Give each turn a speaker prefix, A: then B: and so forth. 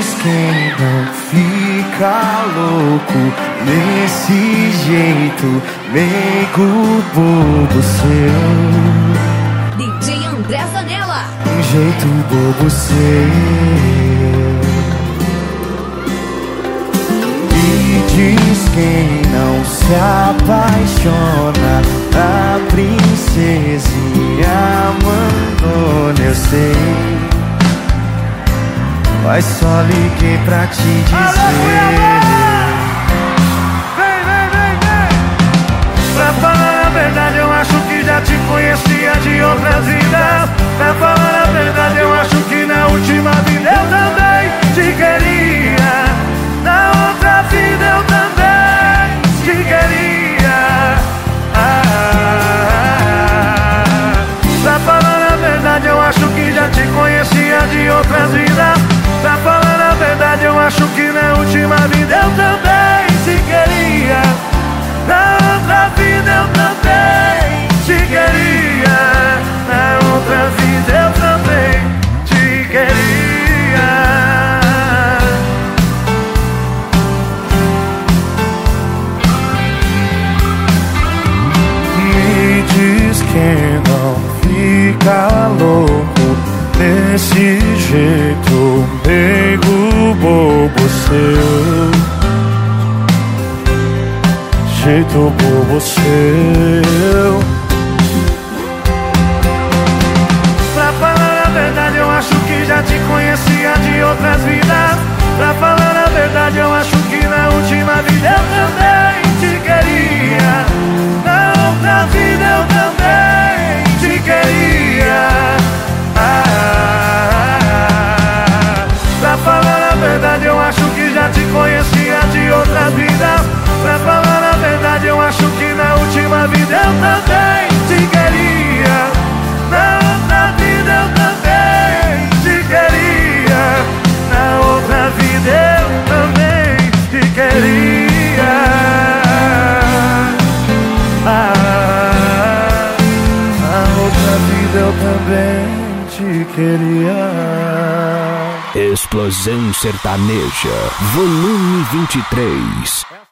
A: diz quem não fica louco desse jeito, meigo bobo seu.
B: DJ André Zanella.
A: Um jeito bobo seu. E diz quem não se apaixona, a princesinha abandona, eu sei. Mas só liguei pra te dizer.
C: Pra falar a verdade, eu acho que já te conhecia de outras vidas. Pra falar a verdade, eu acho que na última vida eu também te queria. Na outra vida eu também te queria. Pra falar a verdade, eu acho que já te conhecia de outras vidas. Pra falar a verdade, eu acho que na última vida eu também te queria. Na outra vida eu também te queria. Na outra vida eu também te queria.
A: Me diz quem não fica louco desse jeito, meigo bobo seu. Jeito bobo seu.
C: Pra falar a verdade, eu acho que já te conhecia de outras vidas. Pra falar a verdade, eu acho que na última vida eu também te queria. Na outra vida eu também te queria. Pra falar a verdade, eu acho que já te conhecia de outras vidas. Pra falar a verdade, eu acho que na última vida eu também te queria. Na outra vida eu também te queria. Na outra vida eu também te queria. Na outra vida eu também te queria.
D: Explosão Sertaneja, volume 23.